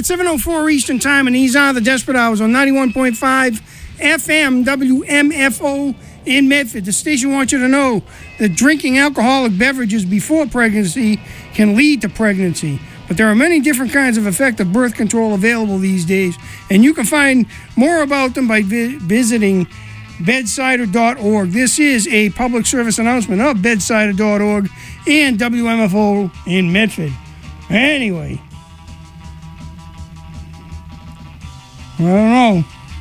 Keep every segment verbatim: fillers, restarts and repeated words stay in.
at seven oh four Eastern Time, and these are the Desperate Hours on ninety-one point five F M W M F O in Medford. The station wants you to know that drinking alcoholic beverages before pregnancy can lead to pregnancy. But there are many different kinds of effective birth control available these days, and you can find more about them by vi- visiting bedsider dot org. This is a public service announcement of bedsider dot org and W M F O in Medford. Anyway, I don't know.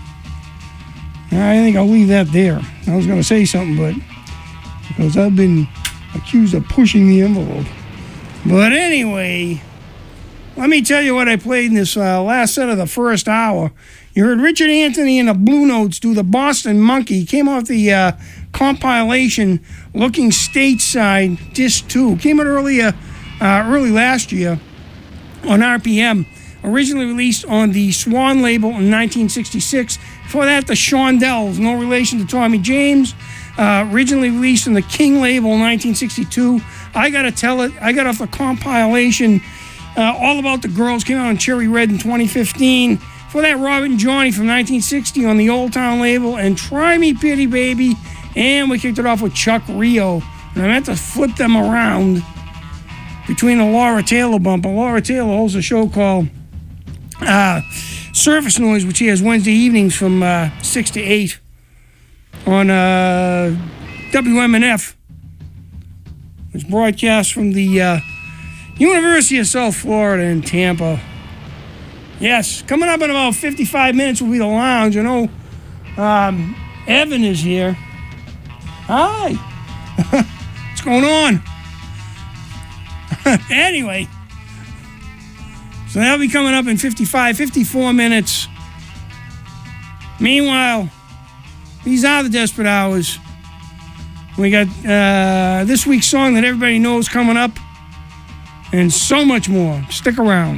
I think I'll leave that there. I was going to say something, but because I've been accused of pushing the envelope. But anyway, let me tell you what I played in this uh, last set of the first hour. You heard Richard Anthony and the Blue Notes do the Boston Monkey. Came off the uh, compilation Looking Stateside Disc two. Came out earlier, uh, early last year on R P M. Originally released on the Swan label in nineteen sixty-six. Before that, the Shondells, no relation to Tommy James. Uh, originally released on the King label in nineteen sixty-two. I Gotta Tell It. I got off the compilation uh, All About the Girls. Came out on Cherry Red in twenty fifteen. For that, Robert and Johnny from nineteen sixty on the Old Town label, and Try Me Pretty Baby, and we kicked it off with Chuck Rio. And I meant to flip them around between the Laura Taylor bumper. Laura Taylor hosts a show called uh, Surface Noise, which he has Wednesday evenings from uh, six to eight on uh, W M N F. It's broadcast from the uh, University of South Florida in Tampa. Yes, coming up in about fifty-five minutes will be the lounge. I know um, Evan is here. Hi. What's going on? Anyway, so that'll be coming up in fifty-five, fifty-four minutes. Meanwhile, these are the Desperate Hours. We got uh, this week's song that everybody knows coming up, and so much more. Stick around.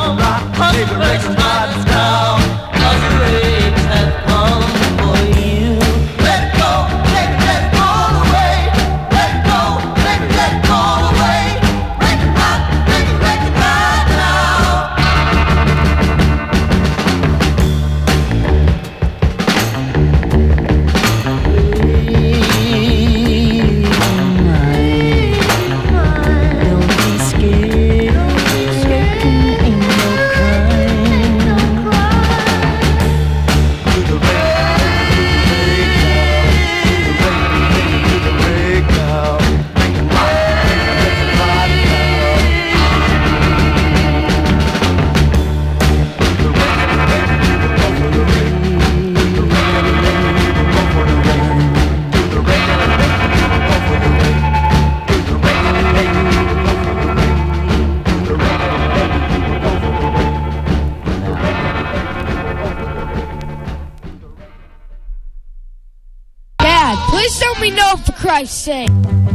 Cause the rains have come for you. Please let me know, for Christ's sake.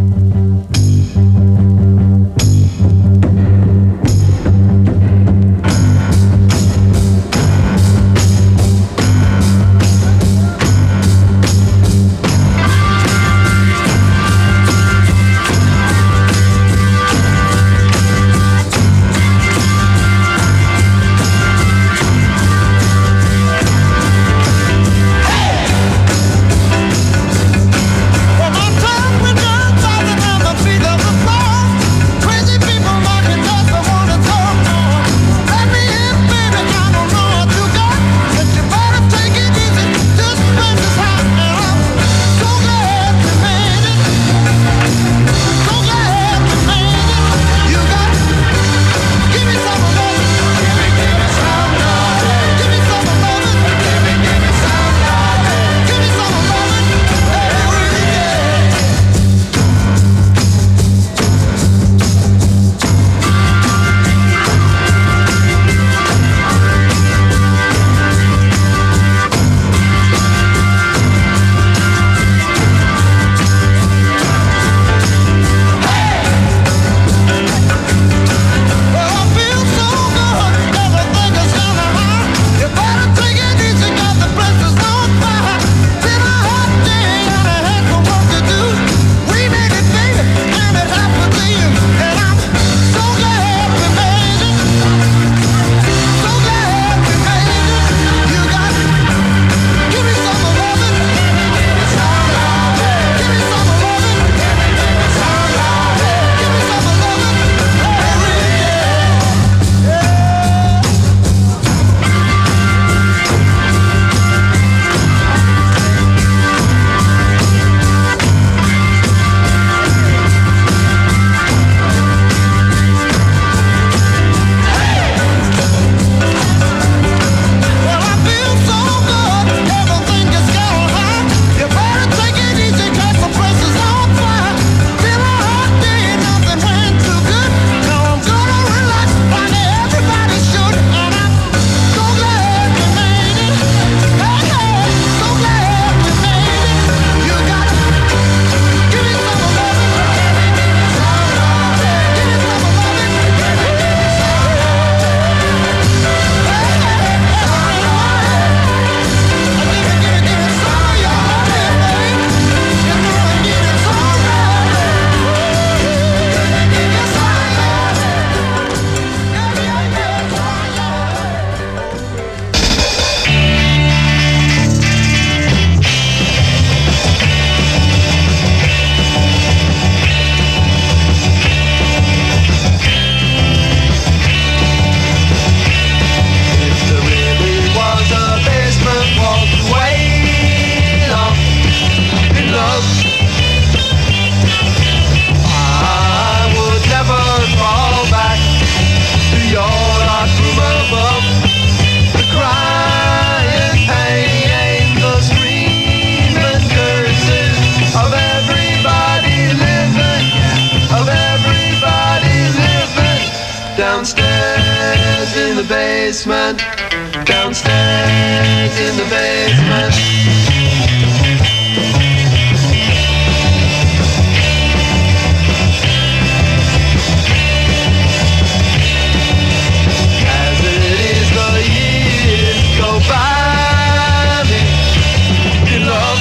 Downstairs in the basement. Downstairs in the basement. As it is, the years go by me in love.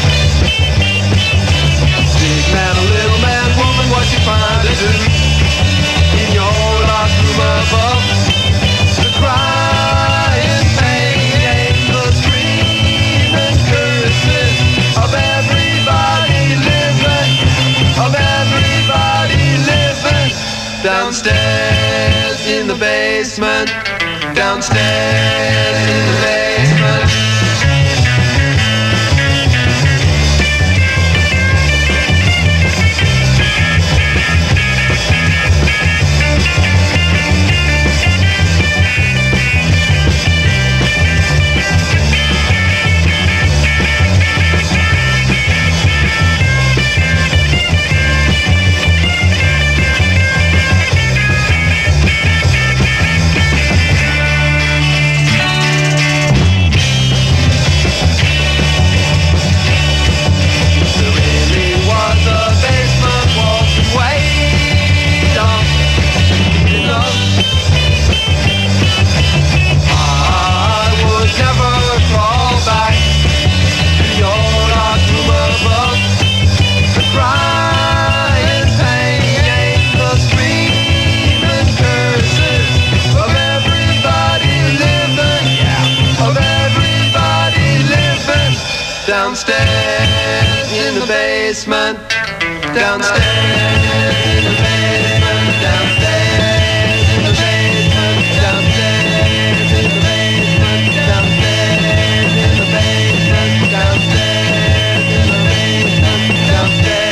Big man, a little man, woman, what you find to do? In your locked room above, the crying pain, the scream. Downstairs in the basement, downstairs in the basement, downstairs in the basement, downstairs in the basement, downstairs in the basement, downstairs in the basement, downstairs.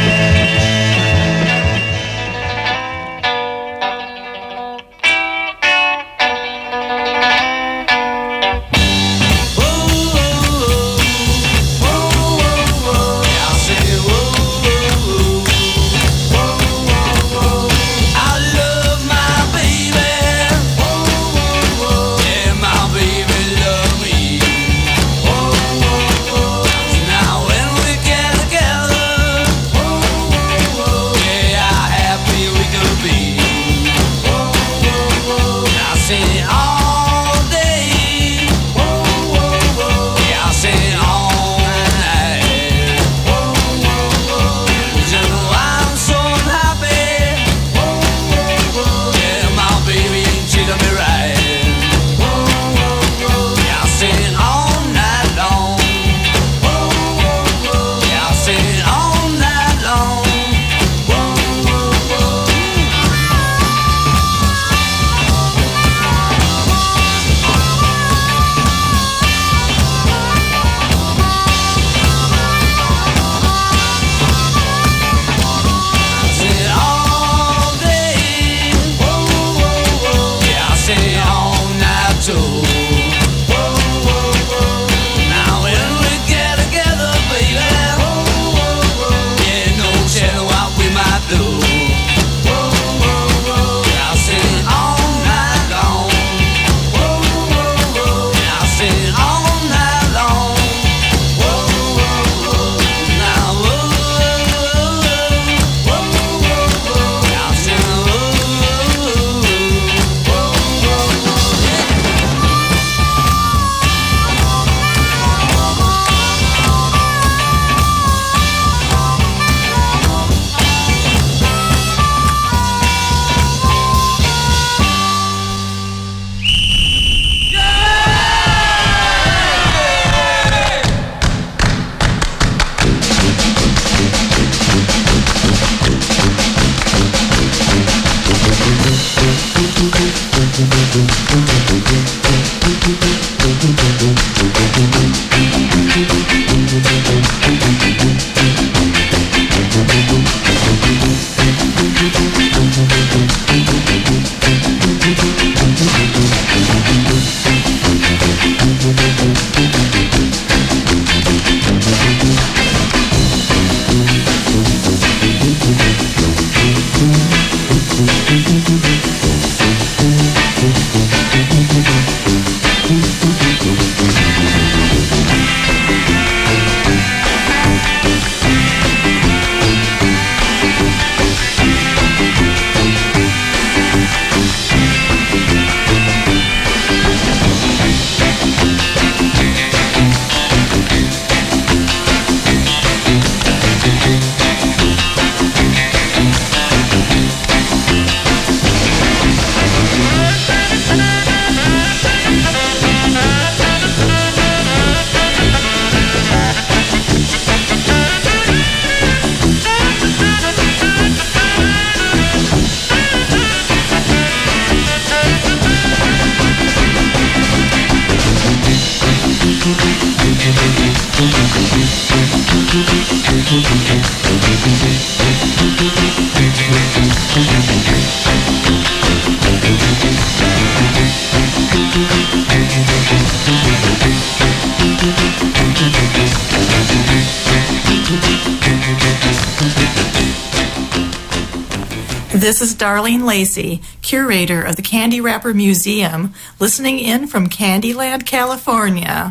This is Darlene Lacey, curator of the Candy Wrapper Museum, listening in from Candyland, California.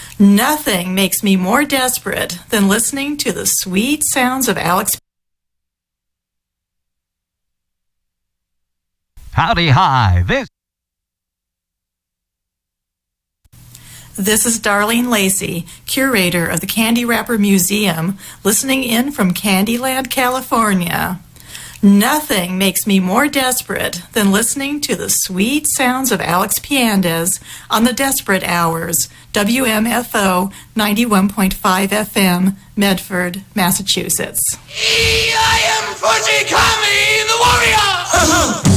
Nothing makes me more desperate than listening to the sweet sounds of Alex. Howdy hi, this This is Darlene Lacey, curator of the Candy Wrapper Museum, listening in from Candyland, California. Nothing makes me more desperate than listening to the sweet sounds of Alex Piandez on the Desperate Hours, W M F O ninety-one point five F M, Medford, Massachusetts. I am Fujikami, the warrior!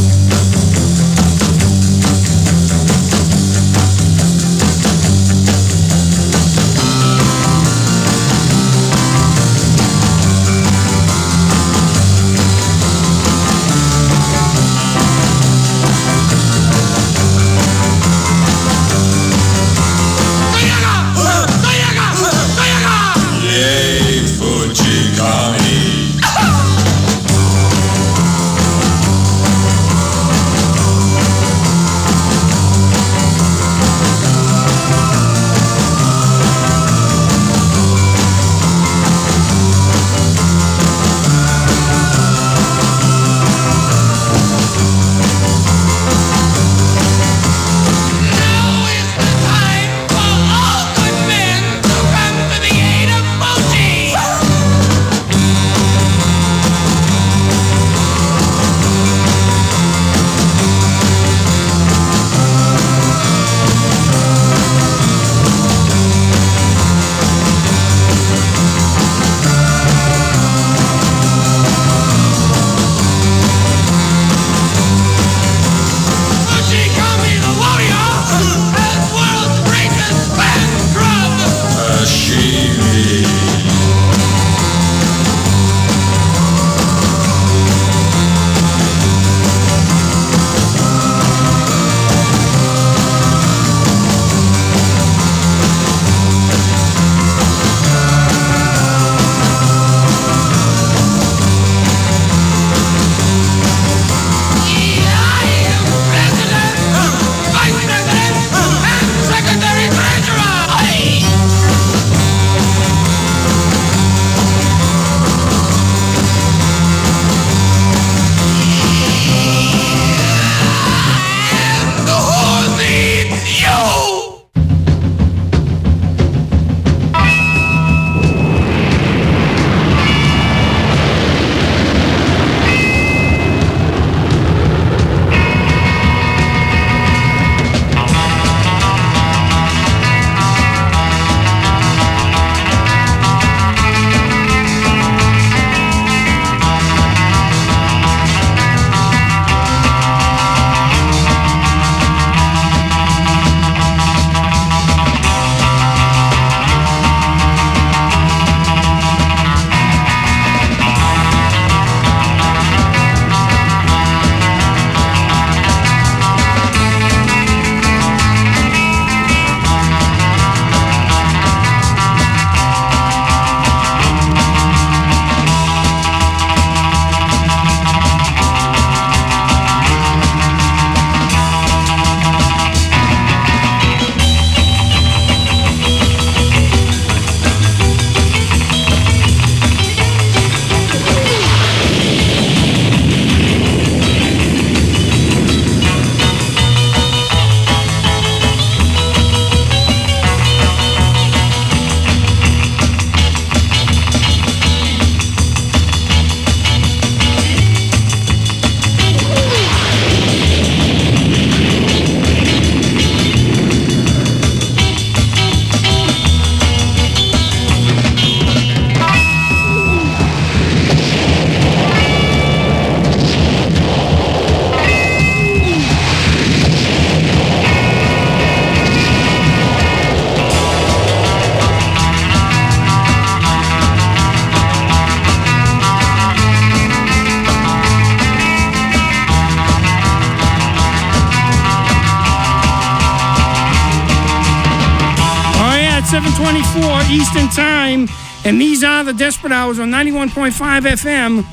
seven twenty-four Eastern Time, and these are the Desperate Hours on ninety-one point five F M,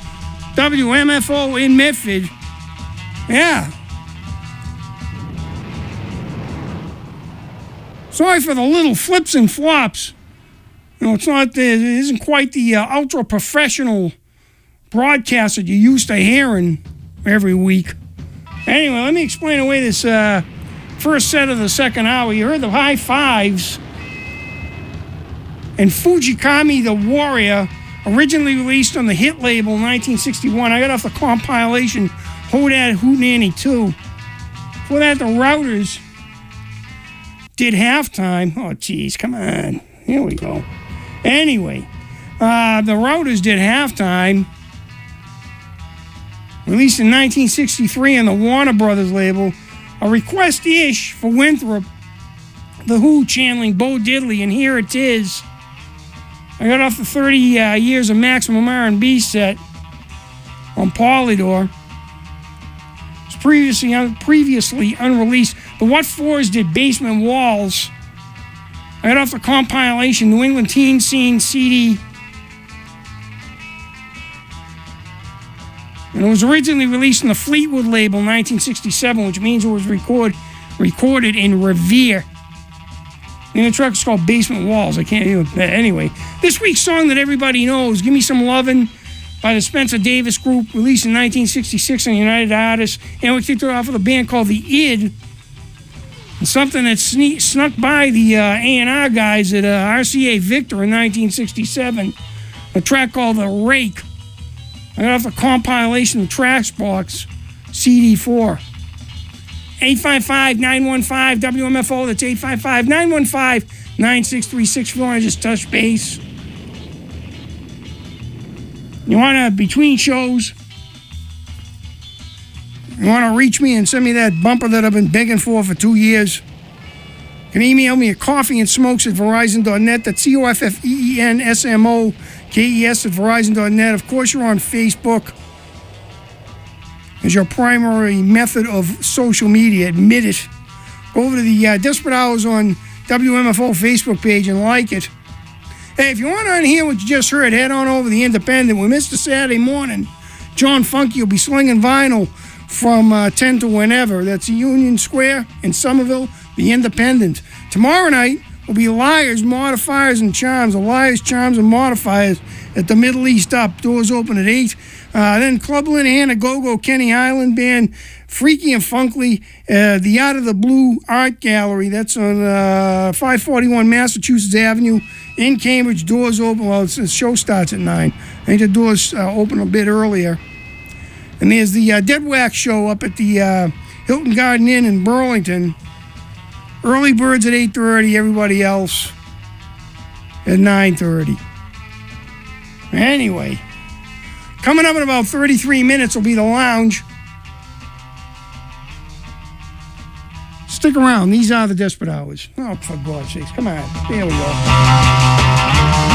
W M F O in Medford. Yeah. Sorry for the little flips and flops. You know, it's not, it isn't quite the uh, ultra-professional broadcast that you're used to hearing every week. Anyway, let me explain away this uh, first set of the second hour. You heard the high fives and Fujikami the Warrior, Originally released on the Hit label in nineteen sixty-one. I got off the compilation Hodad Hootenanny two. Before that, the Routers did Halftime. Oh, geez, come on. Here we go. Anyway, uh, the Routers did Halftime. Released in nineteen sixty-three on the Warner Brothers label. A request-ish for Winthrop. The Who channeling Bo Diddley, and here it is. I got off the thirty uh, years of Maximum R and B set on Polydor. It's previously un- previously unreleased. The What Fours did Basement Walls. I got off the compilation New England Teen Scene C D. And it was originally released on the Fleetwood label in nineteen sixty-seven, which means it was record, recorded in Revere. And the track is called Basement Walls. I can't even... Anyway, this week's song that everybody knows, Give Me Some Lovin' by the Spencer Davis Group, released in nineteen sixty-six on United Artists. And we kicked it off with a band called The Id. And something that sne- snuck by the uh, A and R guys at uh, R C A Victor in nineteen sixty-seven. A track called The Rake. I got off the compilation of Trashbox C D four. eight five five, nine one five, W M F O. That's eight five five, nine one five, nine six three six if you want to just touch base. You want to, between shows, you want to reach me and send me that bumper that I've been begging for for two years. You can email me at coffee and smokes at verizon dot net. That's C O F F E E N S M O K E S at verizon dot net. Of course, you're on Facebook as your primary method of social media. Admit it. Go over to the uh, Desperate Hours on W M F O Facebook page and like it. Hey, if you want to hear what you just heard, head on over to the Independent. We missed a Saturday morning. John Funky will be slinging vinyl from uh, ten to whenever. That's Union Square in Somerville, the Independent. Tomorrow night will be Liars, Modifiers, and Charms. The Liars, Charms, and Modifiers at the Middle East Up. Doors open at eight. Uh, then Clubland, Hannah Go-Go, Kenny Island Band, Freaky and Funkly, uh, the Out of the Blue Art Gallery. That's on uh, five forty-one Massachusetts Avenue in Cambridge. Doors open. Well, it's, the show starts at nine. I think the doors uh, open a bit earlier. And there's the uh, Dead Wax show up at the uh, Hilton Garden Inn in Burlington. Early birds at eight thirty. Everybody else at nine thirty. Anyway, coming up in about thirty-three minutes will be the lounge. Stick around. These are the Desperate Hours. Oh, for God's sakes. Come on. There we go.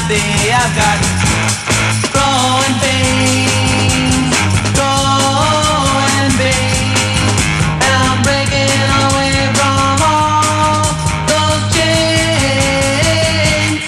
day. I've got growing pains, growing pains, and I'm breaking away from all those chains.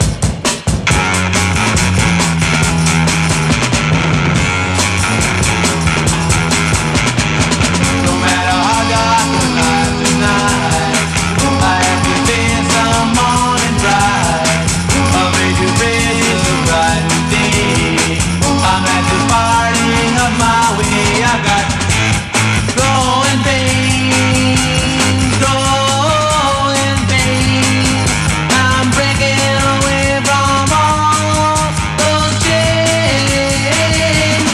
No matter how dark the night tonight, I have to face the morning bright. I'll make you face the bright day. I'm at the party of my way. I've got growing pains, growing pains. I'm breaking away from all those chains.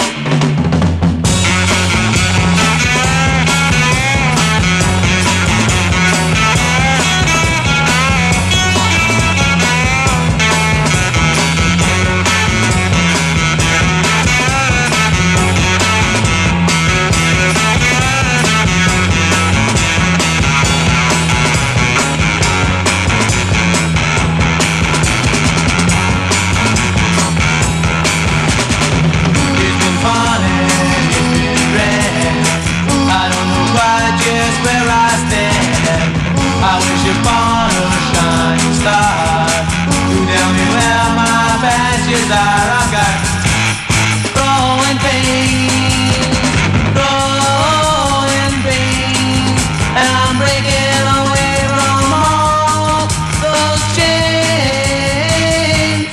It's been fun and it's been rare. I don't know quite just where I stand. I wish upon a shining star to tell me where my passions are. I've got growing pains, growing pains, and I'm breaking away from all those chains.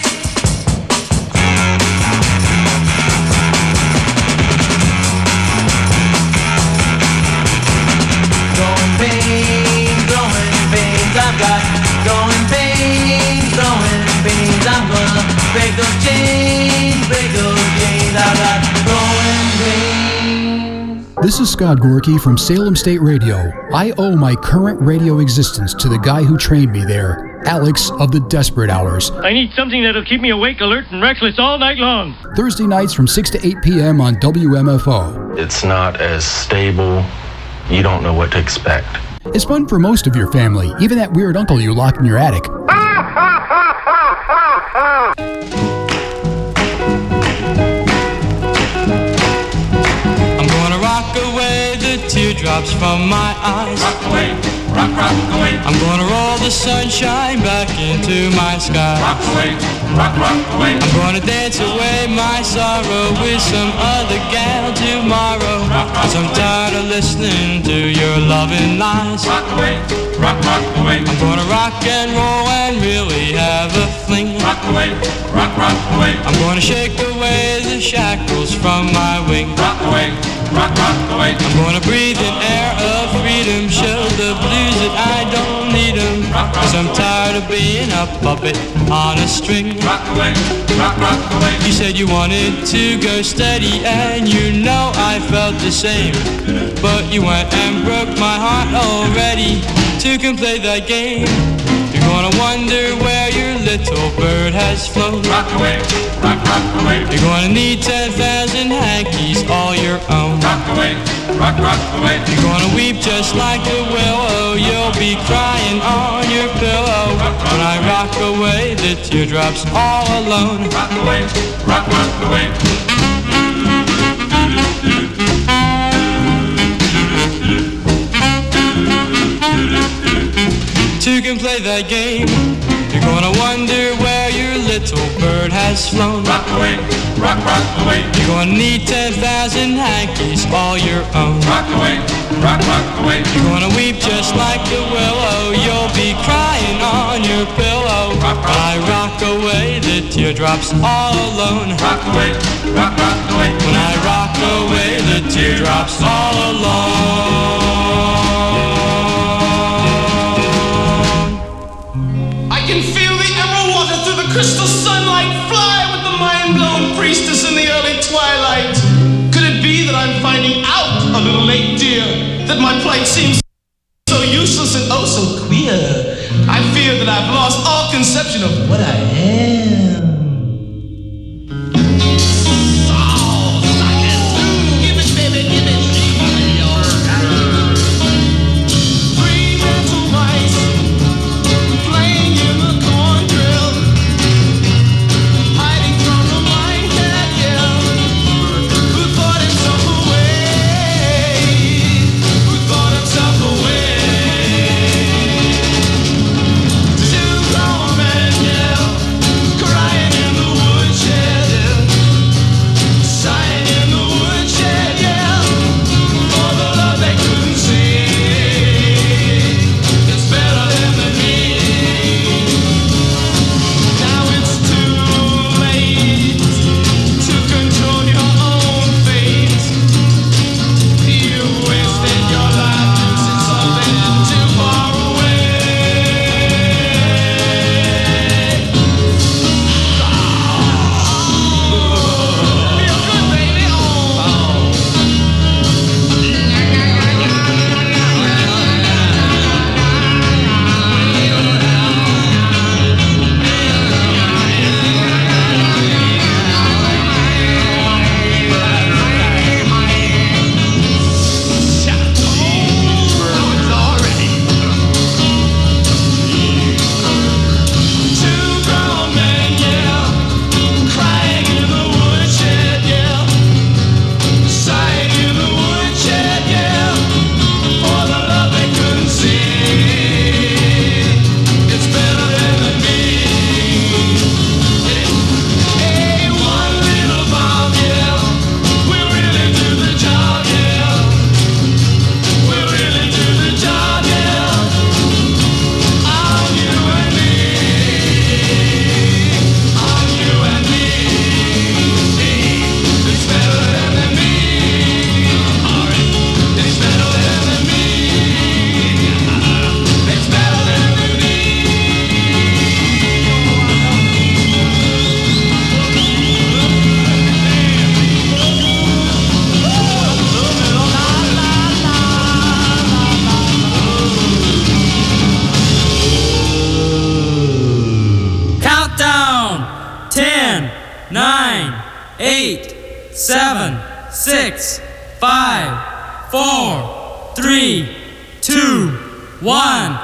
Growing pains, growing pains, I've got growing pains, growing pains. I'm gonna break those chains, break those chains. I've got growing pains. This is Scott Gorky from Salem State Radio. I owe my current radio existence to the guy who trained me there, Alex of the Desperate Hours. I need something that'll keep me awake, alert, and restless all night long. Thursday nights from six to eight p.m. on W M F O. It's not as stable. You don't know what to expect. It's fun for most of your family, even that weird uncle you locked in your attic. I'm gonna rock away the teardrops from my eyes. Rock away, rock, rock away. I'm gonna roll the sunshine back into my sky. Rock away, rock, rock away. I'm gonna dance away my sorrow with some other gal tomorrow. Rock, rock, 'cause I'm tired of listening to your loving lies. Rock away, rock, rock away. I'm gonna rock and roll and really have a fling. Rock away, rock, rock away. I'm gonna shake away the shackles from my wings. Rock away, rock, rock away. I'm gonna breathe an air of freedom, show the blues that I don't need them. Cause I'm tired of being a puppet on a string. Rock away, rock, rock away. You said you wanted to go steady, and you know I felt the same. But you went and broke my heart already. Two can play that game. You're gonna wonder where your little bird has flown. Rock away, rock, rock away. You're gonna need ten thousand hankies all your own. Rock away, rock, rock away. You're gonna weep just like a willow. You'll be crying on your pillow. When I rock away the teardrops all alone. Rock away, rock, rock away. Two can play that game. You're gonna wonder where your little bird has flown. Rock away, rock, rock away. You're gonna need ten thousand hankies all your own. Rock away, rock, rock away. You're gonna weep just like a willow. You'll be crying on your pillow. Rock, rock, I rock away the teardrops all alone. Rock away, rock, rock away. When I rock away the teardrops all alone. I can feel the emerald water through the crystal sunlight fly with the mind-blown priestess in the early twilight. Could it be that I'm finding out a little late, dear, that my plight seems so useless and oh so queer? I fear that I've lost all conception of what I am. six, five, four, three, two, one.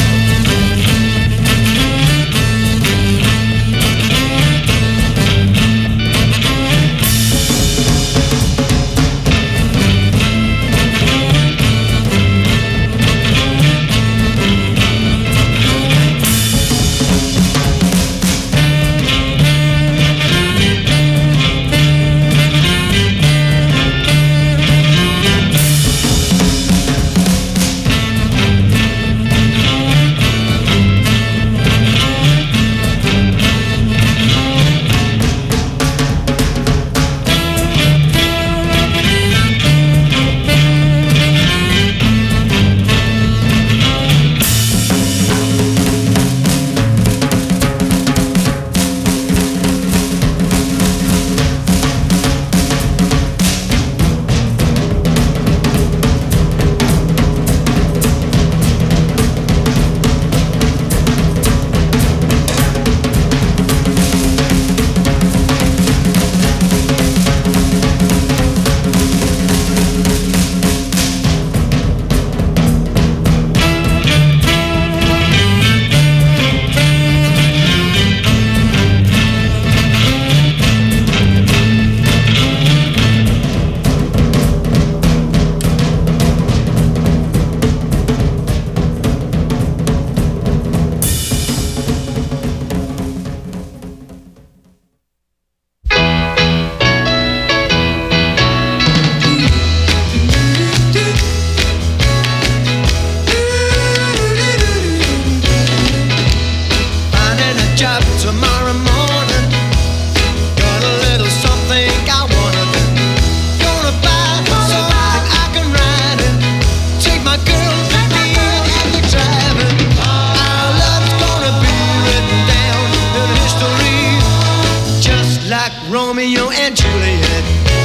Romeo and Juliet.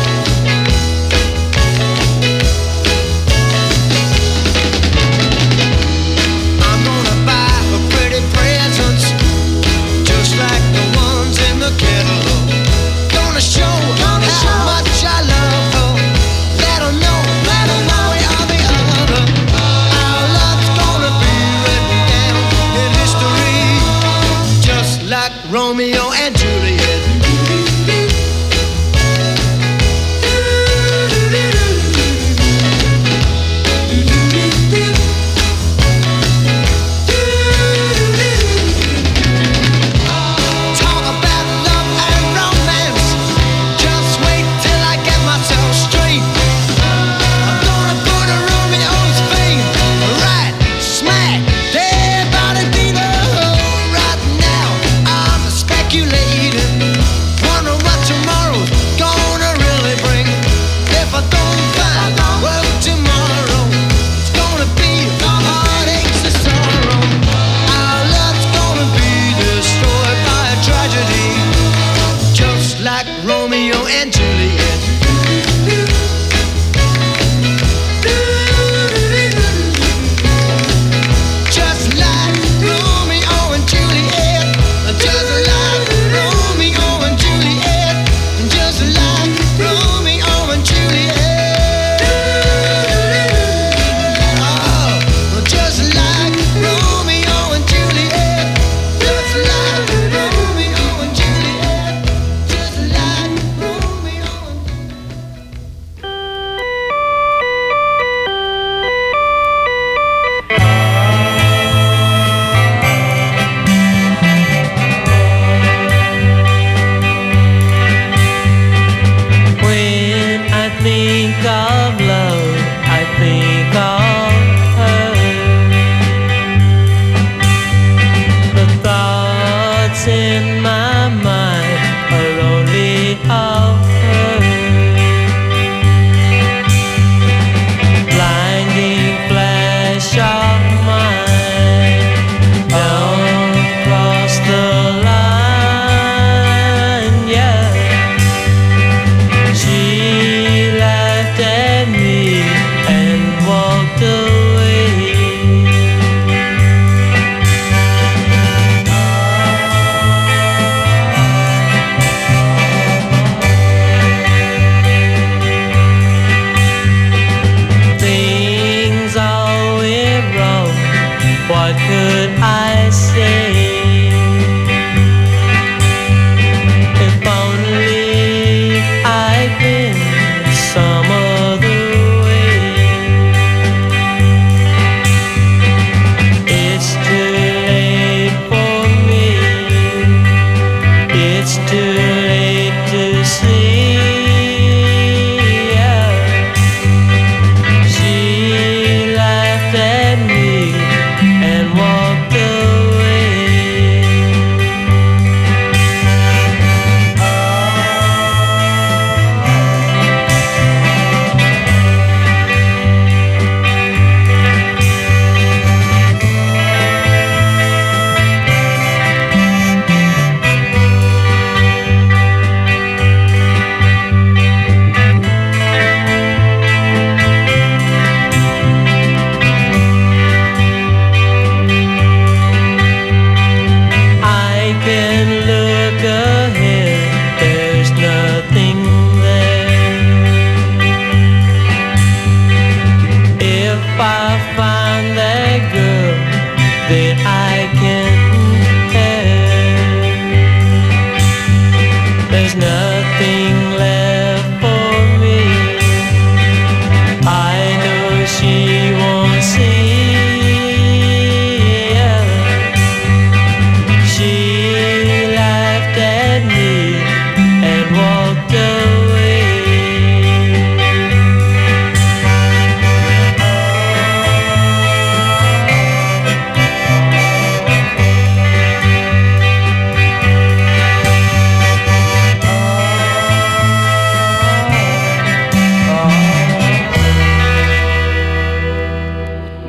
I'm gonna buy her pretty presents, just like the ones in the catalog. Gonna show her gonna how show much I love her. Let her know, let her know we are the other. Our love's gonna be written down in history, just like Romeo and Juliet.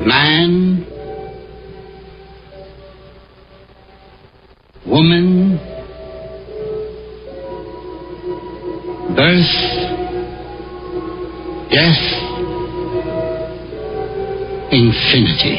Man, woman, birth, death, infinity.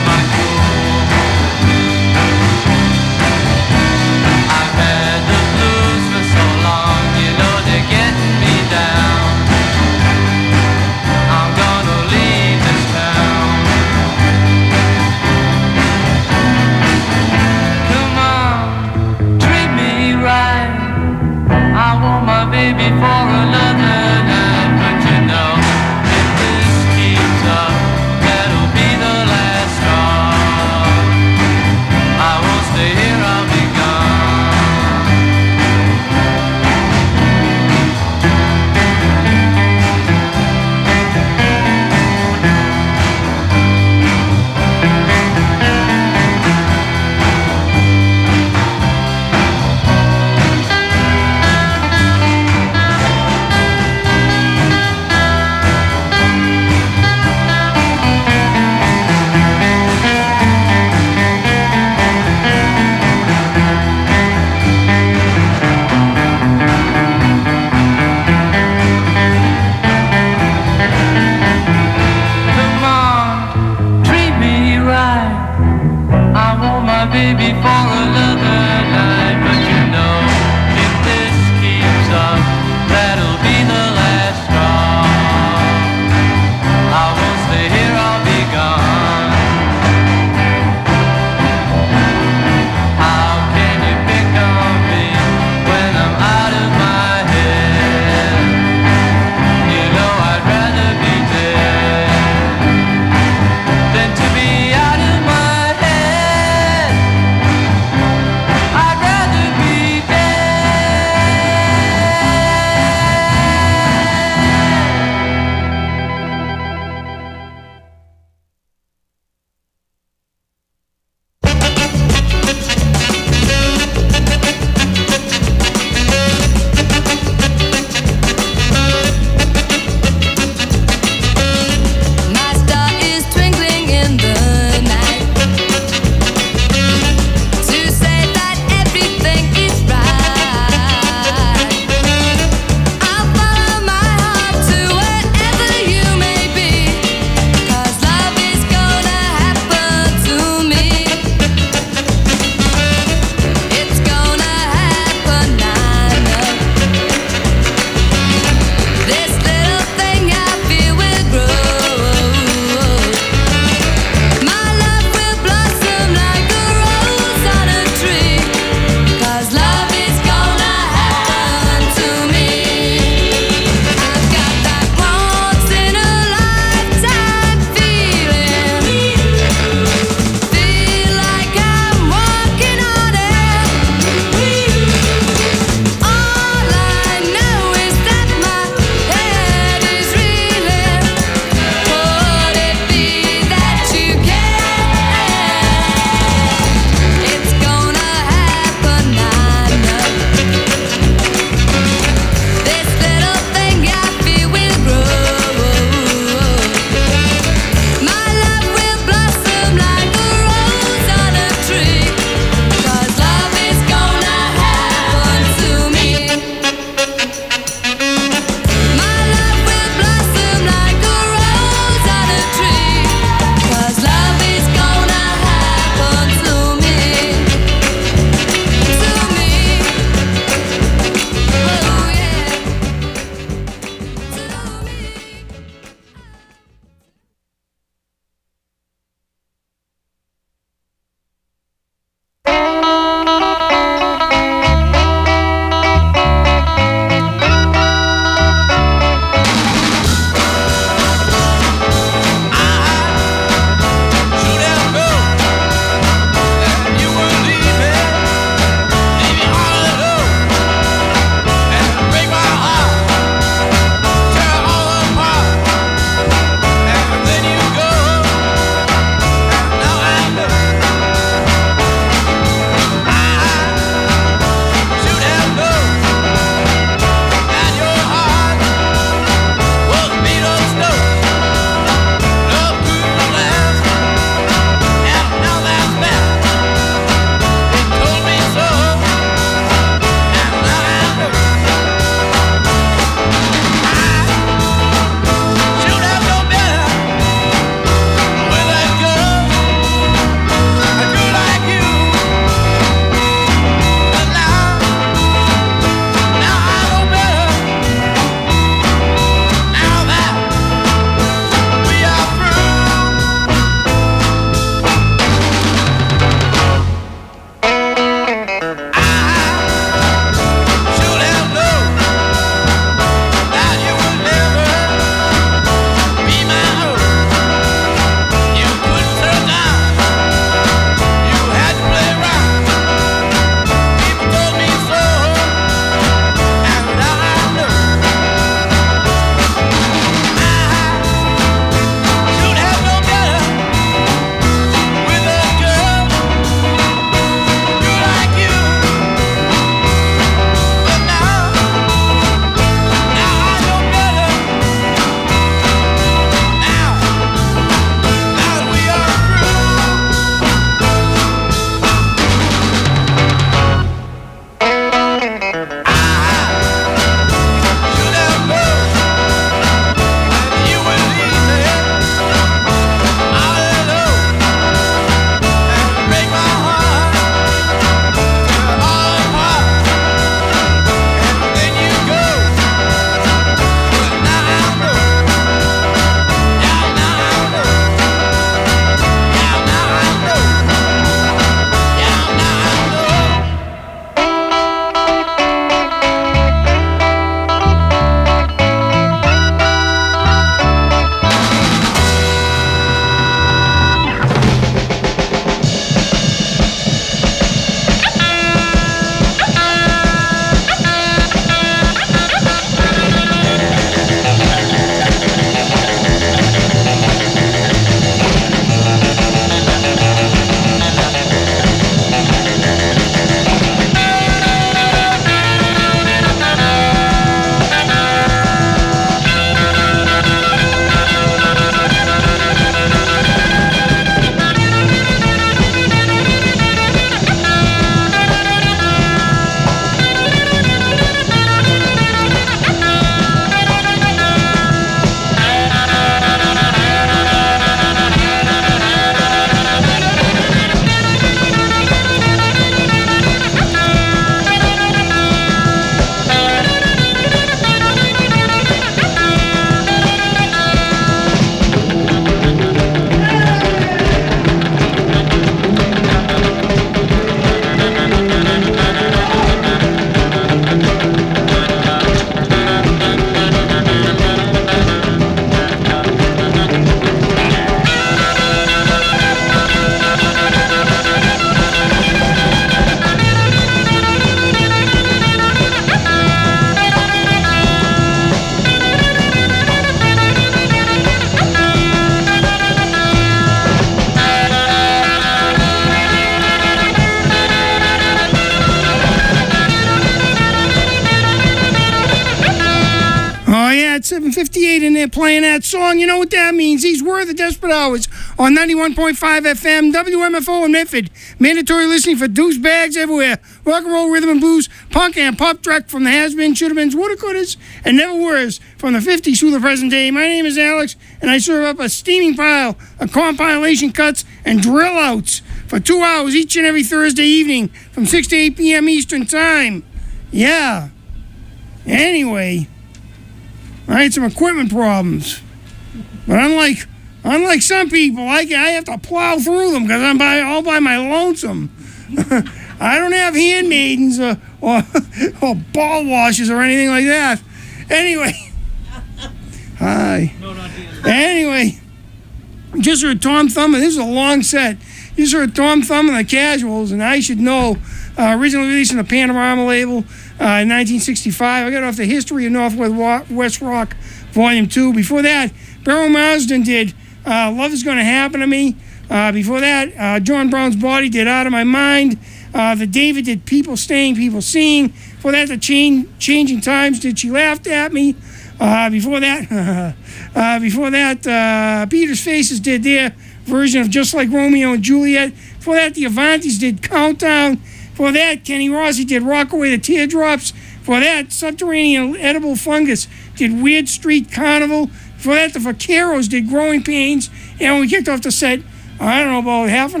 from fifty-eight in there playing that song. You know what that means. These were the Desperate Hours on ninety-one point five F M, W M F O in Medford. Mandatory listening for douchebags everywhere. Rock and roll, rhythm and blues, punk and pop track from the has-beens, should-have-beens, woulda-couldas, and never-weres from the fifties through the present day. My name is Alex, and I serve up a steaming pile of compilation cuts and drill-outs for two hours each and every Thursday evening from six to eight p.m. Eastern Time. Yeah. Anyway, I had some equipment problems. But unlike unlike some people, I, I have to plow through them because I'm by, all by my lonesome. I don't have handmaidens or, or, or ball washers or anything like that. Anyway. Hi. Anyway, just heard Tom Thumb, and this is a long set. Just heard Tom Thumb and the Casuals, and I Should Know, uh, originally released on the Panorama label uh, in nineteen sixty-five. I got off the History of Northwest Rock, Volume two. Before that, Beryl Marsden did uh, Love Is Gonna Happen to Me. Uh, before that, uh, John Brown's Body did Out of My Mind. Uh, the David did People Staying, People Seeing. Before that, the Change, Changing Times did She Laughed at Me. Uh, before that, uh, before that, uh, Peter's Faces did their version of Just Like Romeo and Juliet. Before that, the Avantis did Countdown. Before that, Kenny Rossi did Rock Away the Teardrops. Before that, Subterranean Edible Fungus did Weird Street Carnival. Before that, the Vaqueros did Growing Pains. And we kicked off the set, I don't know, about half an